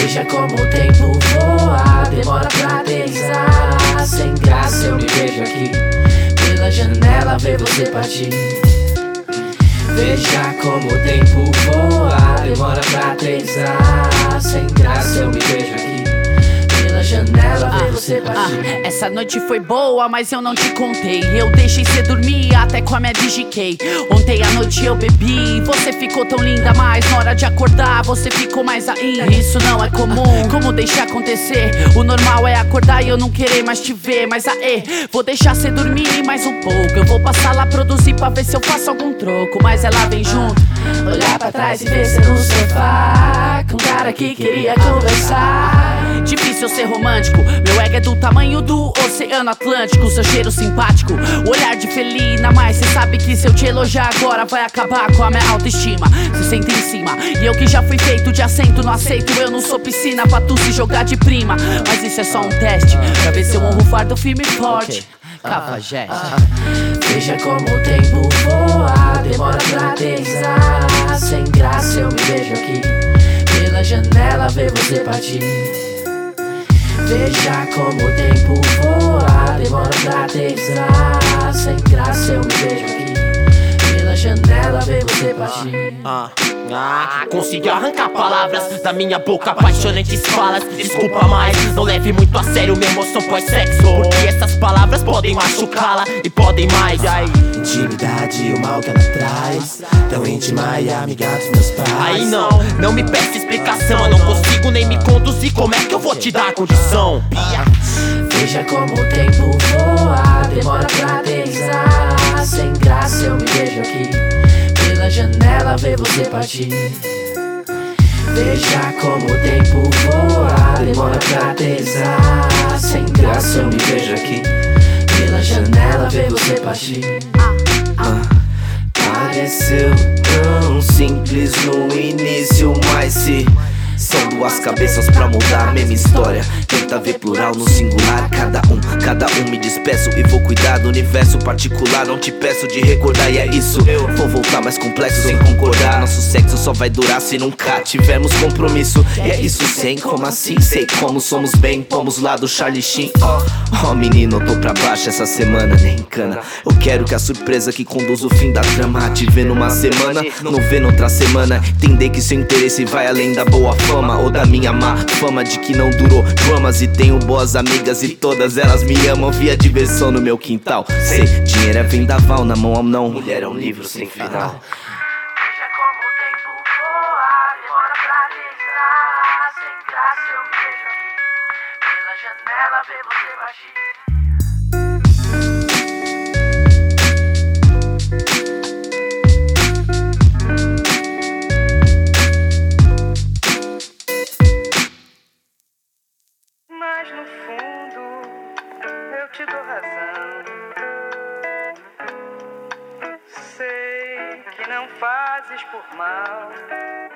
Veja como o tempo voa, demora pra aterrissar. Sem graça eu me vejo aqui, pela janela ver você partir. Veja como o tempo voa, demora pra aterrissar. Sem graça eu me vejo aqui, pela janela ver você partir. Essa noite foi boa, mas eu não te contei. Eu deixei cê dormir até com a minha DigiKey. Ontem à noite eu bebi, você ficou tão linda, mas na hora de acordar você ficou mais ainda. Isso não é comum, como deixar acontecer? O normal é acordar e eu não querer mais te ver. Mas vou deixar cê dormir mais um pouco. Eu vou passar lá produzir pra ver se eu faço algum troco. Mas ela vem junto, olhar pra trás e ver cê no sofá, com um cara que queria conversar. Difícil ser romântico, meu ego é do tamanho do Oceano Atlântico. Seu cheiro simpático, o olhar de felina. Mas cê sabe que se eu te elogiar agora vai acabar com a minha autoestima. Cê senta em cima, e eu que já fui feito de assento não aceito. Eu não sou piscina pra tu se jogar de prima. Mas isso é só um teste, pra ver se eu honro o fardo firme e forte. Cafajeste. Veja como o tempo voa, demora pra aterrissar. Sem graça eu me vejo aqui, pela janela ver você partir. Veja como o tempo voa, demora pra aterrissar. Sem graça eu me vejo aqui, pela janela ver você partir. Consegui arrancar palavras da minha boca, apaixonantes falas. Desculpa, mas não leve muito a sério minha emoção pós-sexo, porque essas palavras podem machucá-la e podem mais. Intimidade e o mal que ela traz, tão íntima e amiga dos meus pais. Aí não me peça explicação, eu não consigo nem me conduzir. Como é que eu vou te dar condição? Veja como o tempo voa, demora pra aterrissar. Sem graça eu me vejo aqui, pela janela ver você partir. Veja como o tempo voa, demora pra aterrissar. Sem graça eu me vejo aqui, pela janela ver você partir. Pareceu tão simples no início, mas se são duas cabeças pra mudar a mesma história. Tenta ver plural no singular, cada um me despeço e vou cuidar do universo particular. Não te peço de recordar e é isso, eu vou voltar mais complexo sem concordar. Nosso sexo só vai durar se nunca tivermos compromisso. E é isso, sem como assim, sei como somos bem, pomos lá do Charlie Sheen. Oh menino, eu tô pra baixo essa semana, nem encana. Eu quero que a surpresa que conduz o fim da trama te ver numa semana, não ver noutra semana. Entender que seu interesse vai além da boa fama ou da minha má fama de que não durou dramas. E tenho boas amigas e todas elas me amam. Via diversão no meu quintal. Sei, dinheiro é vendaval na mão a mão, mulher é um livro sem final. Veja como o tempo voa, demora pra aterrissar. Sem graça eu me vejo aqui, pela janela ver você partir. Mas no fundo eu te dou razão. Sei que não fazes por mal.